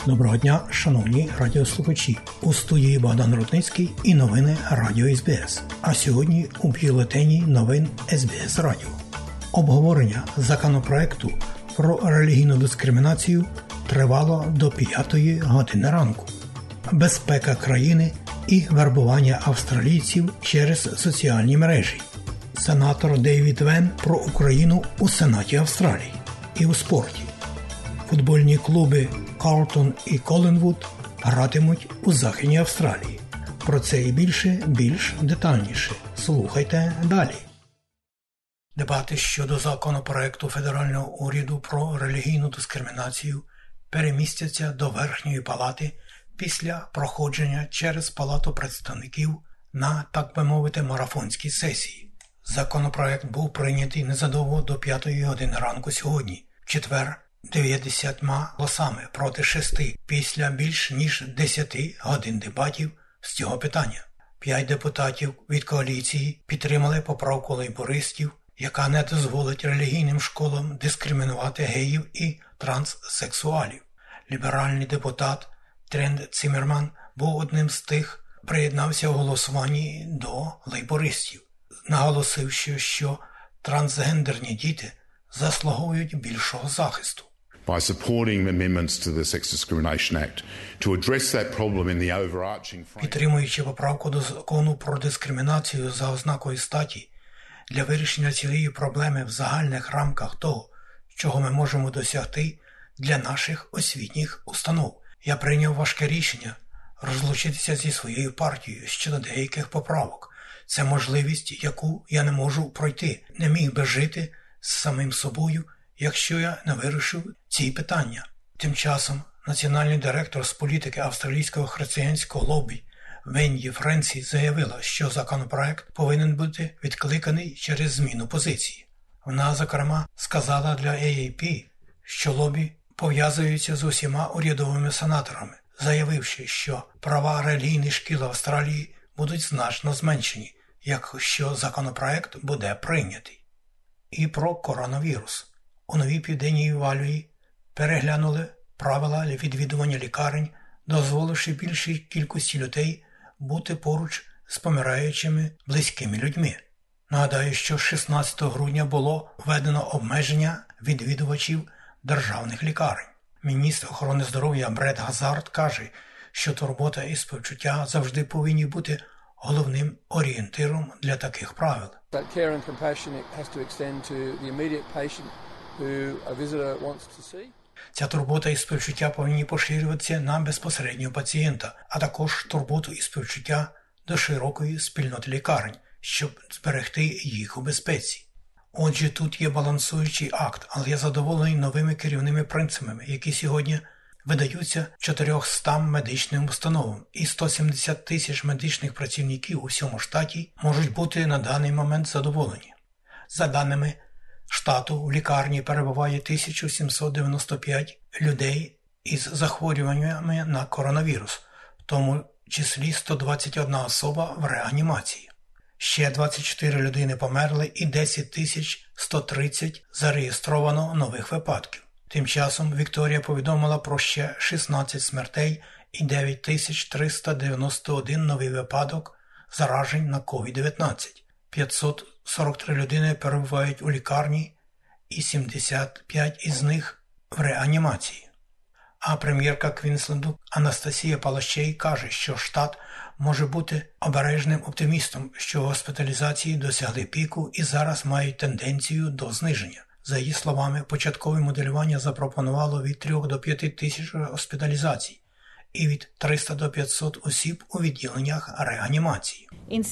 Доброго дня, шановні радіослухачі! У студії Богдан Рудницький і новини Радіо СБС. А сьогодні у бюлетені новин СБС Радіо. Обговорення законопроекту про релігійну дискримінацію тривало до 5 години ранку. Безпека країни і вербування австралійців через соціальні мережі. Сенатор Дейвід Вен про Україну у Сенаті Австралії. І у спорті. Футбольні клуби Карлтон і Колінвуд гратимуть у Західній Австралії. Про це і більш детальніше. Слухайте далі. Дебати щодо законопроекту федерального уряду про релігійну дискримінацію перемістяться до Верхньої палати після проходження через Палату представників на, так би мовити, марафонській сесії. Законопроект був прийнятий незадовго до 5 години ранку сьогодні, в четвер, 90 голосами проти 6 після більш ніж 10 годин дебатів з цього питання. 5 депутатів від коаліції підтримали поправку лейбористів, яка не дозволить релігійним школам дискримінувати геїв і транссексуалів. Ліберальний депутат Трент Циммерман був одним з тих, приєднався у голосуванні до лейбористів, наголосивши, що трансгендерні діти заслуговують більшого захисту. By supporting amendments to the Sex Discrimination Act to address that problem in the overarching framework. Підтримуючи поправку до закону про дискримінацію за ознакою статі для вирішення цієї проблеми в загальних рамках того, чого ми можемо досягти для наших освітніх установ, я прийняв важке рішення розлучитися зі своєю партією щодо деяких поправок. Це можливість, яку я не можу пройти. Не міг би жити з самим собою, якщо я не вирішив ці питання. Тим часом національний директор з політики австралійського християнського лобі Венді Френсі заявила, що законопроект повинен бути відкликаний через зміну позиції. Вона, зокрема, сказала для AAP, що лобі пов'язується з усіма урядовими сенаторами, заявивши, що права релігійних шкіл Австралії будуть значно зменшені, якщо законопроект буде прийнятий. І про коронавірус. У Новій Південній Валії переглянули правила відвідування лікарень, дозволивши більшій кількості людей бути поруч з помираючими близькими людьми. Нагадаю, що 16 грудня було введено обмеження відвідувачів державних лікарень. Міністр охорони здоров'я Бред Газард каже, що турбота і співчуття завжди повинні бути головним орієнтиром для таких правил. Ця турбота і співчуття повинні поширюватися на безпосереднього пацієнта, а також турботу і співчуття до широкої спільноти лікарень, щоб зберегти їх у безпеці. Отже, тут є балансуючий акт, але я задоволений новими керівними принципами, які сьогодні видаються 400 медичним установам, і 170 тисяч медичних працівників у всьому штаті можуть бути на даний момент задоволені. За даними штату, в лікарні перебуває 1795 людей із захворюваннями на коронавірус, в тому числі 121 особа в реанімації. Ще 24 людини померли і 10 130 зареєстровано нових випадків. Тим часом Вікторія повідомила про ще 16 смертей і 9391 новий випадок заражень на COVID-19. 543 людини перебувають у лікарні і 75 із них в реанімації. А прем'єрка Квінсленду Анастасія Палащей каже, що штат може бути обережним оптимістом, що госпіталізації досягли піку і зараз мають тенденцію до зниження. За її словами, початкове моделювання запропонувало від 3 до 5 тисяч госпіталізацій і від 300 до 500 осіб у відділеннях реанімації.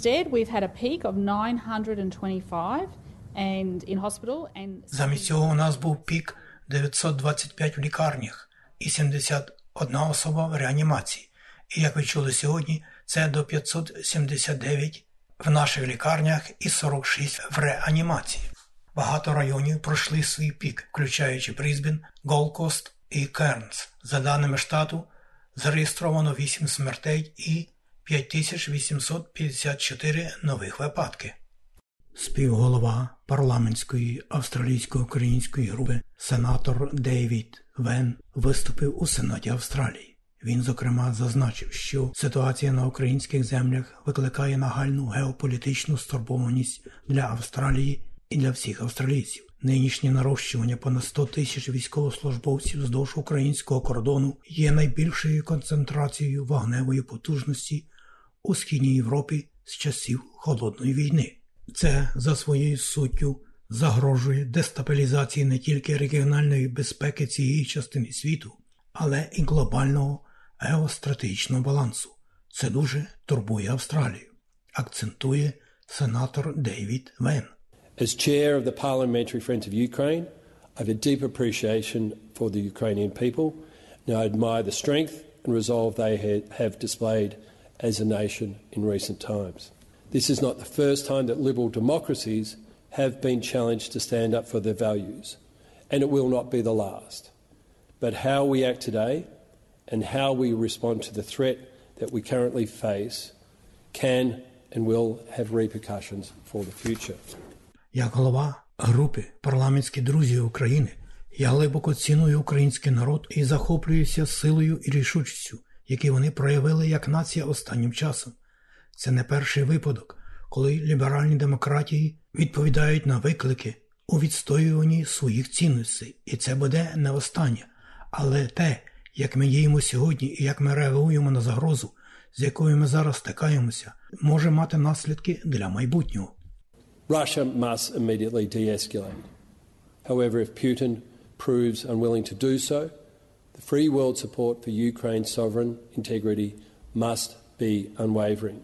Замість цього у нас був пік 925 в лікарнях і 71 особа в реанімації. І, як ви чули сьогодні, це до 579 в наших лікарнях і 46 в реанімації. Багато районів пройшли свій пік, включаючи Брізбен, Голд-Кост і Кернс. За даними штату, зареєстровано 8 смертей і 5854 нових випадки. Співголова парламентської австралійсько-української групи сенатор Дейвід Вен виступив у Сенаті Австралії. Він, зокрема, зазначив, що ситуація на українських землях викликає нагальну геополітичну стурбованість для Австралії і для всіх австралійців. Нинішнє нарощування понад 100 тисяч військовослужбовців вздовж українського кордону є найбільшою концентрацією вогневої потужності у Східній Європі з часів Холодної війни. Це за своєю суттю загрожує дестабілізації не тільки регіональної безпеки цієї частини світу, але і глобального геостратегічного балансу. Це дуже турбує Австралію, акцентує сенатор Дейвід Вен. As chair of the Parliamentary Friends of Ukraine, I have a deep appreciation for the Ukrainian people, and I admire the strength and resolve they have displayed as a nation in recent times. This is not the first time that liberal democracies have been challenged to stand up for their values, and it will not be the last. But how we act today and how we respond to the threat that we currently face can and will have repercussions for the future. Як голова групи «Парламентські друзі України» я глибоко ціную український народ і захоплююся силою і рішучістю, які вони проявили як нація останнім часом. Це не перший випадок, коли ліберальні демократії відповідають на виклики у відстоюванні своїх цінностей. І це буде не останнє. Але те, як ми діємо сьогодні і як ми реагуємо на загрозу, з якою ми зараз стикаємося, може мати наслідки для майбутнього. Russia must immediately de-escalate. However, if Putin proves unwilling to do so, the free world support for Ukraine's sovereign integrity must be unwavering.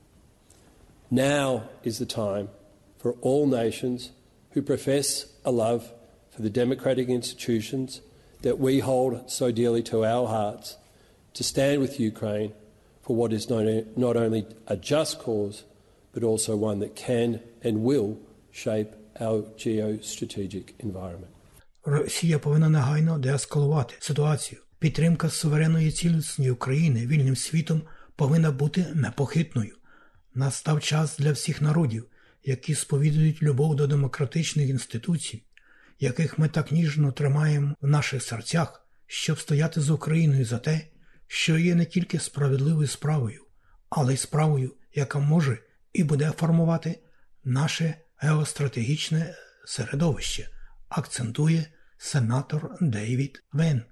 Now is the time for all nations who profess a love for the democratic institutions that we hold so dearly to our hearts to stand with Ukraine for what is not only a just cause, but also one that can and will shape our geostrategic environment. Росія повинна негайно деескалувати ситуацію. Підтримка суверенної цілісності України вільним світом повинна бути непохитною. Настав час для всіх народів, які сповідують любов до демократичних інституцій, яких ми так ніжно тримаємо в наших серцях, щоб стояти з Україною за те, що є не тільки справедливою справою, але й справою, яка може і буде формувати наше геостратегічне середовище, акцентує сенатор Дейвід Вен.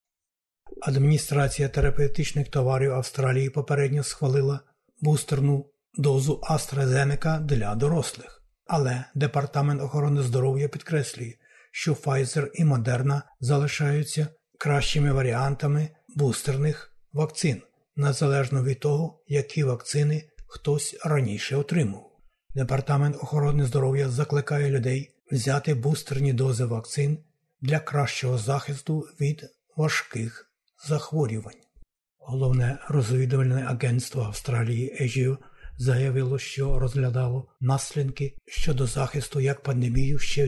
Адміністрація терапевтичних товарів Австралії попередньо схвалила бустерну дозу AstraZeneca для дорослих. Але Департамент охорони здоров'я підкреслює, що Pfizer і Moderna залишаються кращими варіантами бустерних вакцин, незалежно від того, які вакцини хтось раніше отримав. Департамент охорони здоров'я закликає людей взяти бустерні дози вакцин для кращого захисту від важких захворювань. Головне розвідувальне агентство Австралії ASIO заявило, що розглядало наслідки щодо захисту як пандемію ще в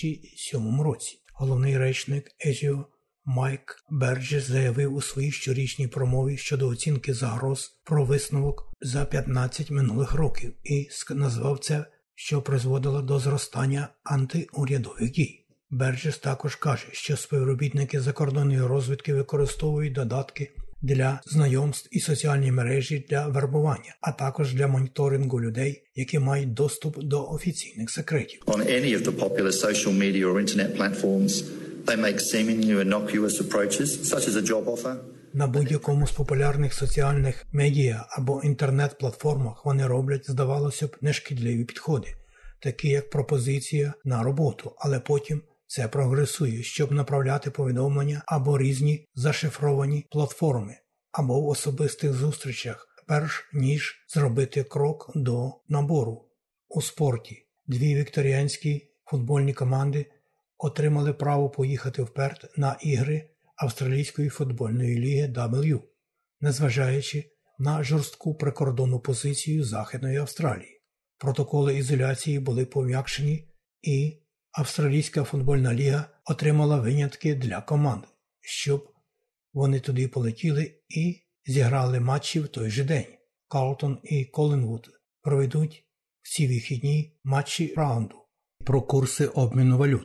2007 році. Головний речник ASIO Майк Берджес заявив у своїй щорічній промові щодо оцінки загроз про висновок за 15 минулих років і назвав це, що призводило до зростання антиурядових дій. Берджес також каже, що співробітники закордонної розвідки використовують додатки для знайомств і соціальні мережі для вербування, а також для моніторингу людей, які мають доступ до офіційних секретів. On any of the popular social media or internet platforms, they make seemingly innocuous approaches, such as a job offer. На будь-якому з популярних соціальних медіа або інтернет-платформах вони роблять, здавалося б, нешкідливі підходи, такі як пропозиція на роботу, але потім це прогресує, щоб направляти повідомлення або різні зашифровані платформи, або в особистих зустрічах, перш ніж зробити крок до набору. У спорті 2 вікторіанські футбольні команди отримали право поїхати в Перт на ігри Австралійської футбольної ліги W, незважаючи на жорстку прикордонну позицію Західної Австралії. Протоколи ізоляції були пом'якшені і Австралійська футбольна ліга отримала винятки для команд, щоб вони туди полетіли і зіграли матчі в той же день. Карлтон і Колінвуд проведуть всі вихідні матчі раунду. Про курси обміну валют.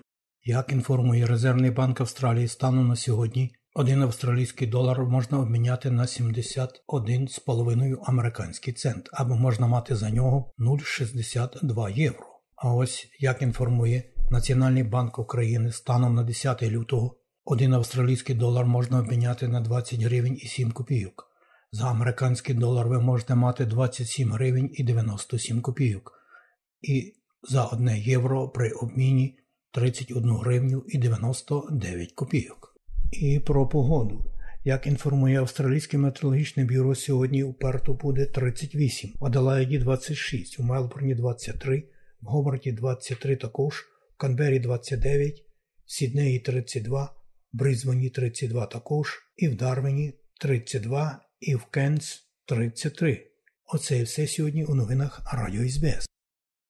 Як інформує Резервний банк Австралії, станом на сьогодні 1 австралійський долар можна обміняти на 71,5 американський цент, або можна мати за нього 0,62 євро. А ось, як інформує Національний банк України, станом на 10 лютого 1 австралійський долар можна обміняти на 20 гривень і 7 копійок. За американський долар ви можете мати 27 гривень і 97 копійок. І за 1 євро при обміні 31 гривню і 99 копійок. І про погоду. Як інформує Австралійське метеорологічне бюро, сьогодні у Перту буде 38, в Аделаїді 26, у Мелбурні 23, в Гобарті 23 також, в Канбері 29, в Сіднеї 32, в Брисбені 32 також, і в Дарвіні 32, і в Кенс 33. Оце і все сьогодні у новинах Радіо СБС.